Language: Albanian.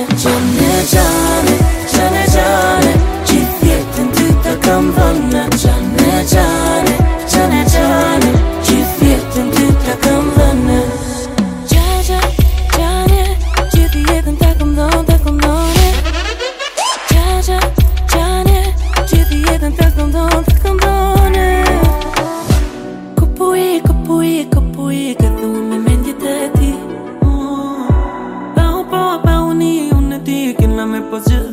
Gjane, gjane, gjane, gjane Gjithë jetën ty ta kam vënë Gjane, gjane, gjane, gjane Gjithë jetën ty ta kam vënë Gjane, gjithë jetën ta kam dhënë, ta kam dhënë Gjane, gjithë jetën ta kam dhënë, ta kam dhënë Kupuj, ka thunë me mendjet e ti Pa unë e ti, kena me pas gjithë